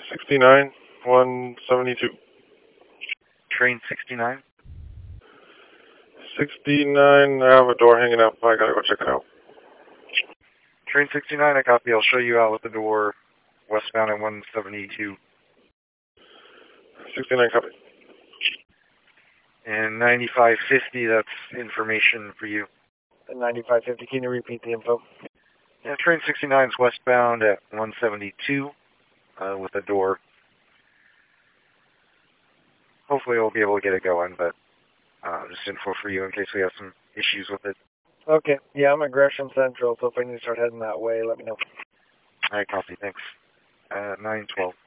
69, 172. Train 69? 69, I have a door hanging up. I gotta go check it out. Train 69, I copy. I'll show you out with the door westbound at 172. 69, copy. And 9550, that's information for you. 9550, can you repeat the info? Yeah, train 69 is westbound at 172 with a door. Hopefully we'll be able to get it going, but just info for you in case we have some issues with it. Okay, yeah, I'm at Gresham Central, so if I need to start heading that way, let me know. I copy, thanks. 912.